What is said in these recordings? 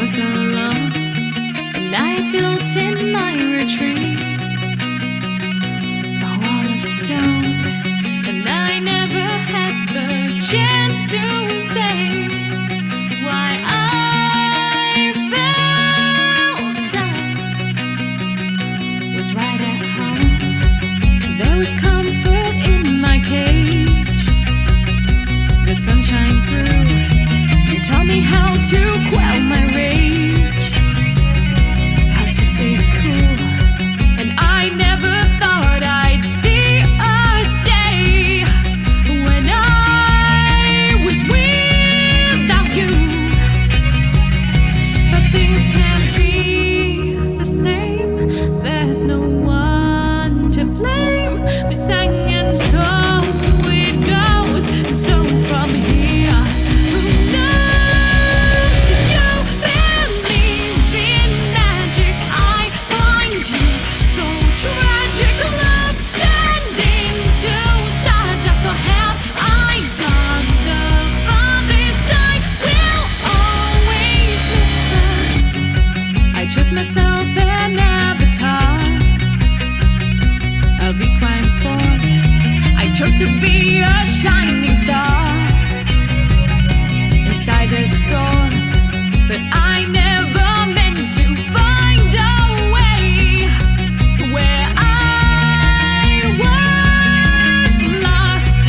was alone, and I built in my retreat a wall of stone, and I never had the chance to say why I felt I was right at home. There was comfort in my cage, the sunshine through. You taught me how to quell my rage, how to stay cool, and I never thought I'd see a day when I was without you. But things can't be the same, there's no one to blame. We sang and so it goes, and so from here, who knows? Do you believe in magic? I find you so tragic. Love turned into stardust, or have I gone the farthest? I will always miss us. I chose myself an avatar of equine form. I chose to be a shining star inside a storm, but I never meant to find a way where I was lost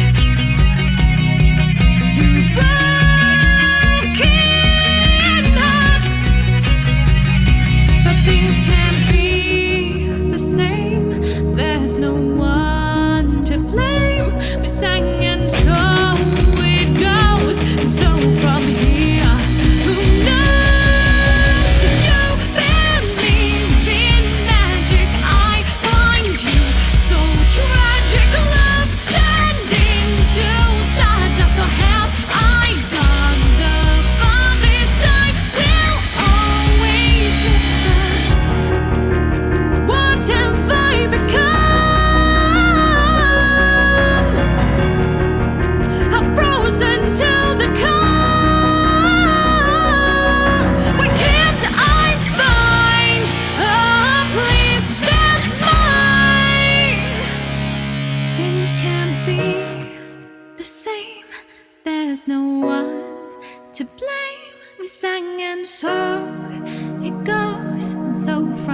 to broken hearts. But things can't be the same, there's no one to blame. We sang and so it goes, and so from here, who knows? Do you believe in magic? I find you so tragic. Love turned into stardust, or have I gone the farthest? I will always miss us. What have I become? I'm frozen to the core. Why can't I find a place that's mine? Things can't be the same, there's no one to blame. We sang and so it goes, and so from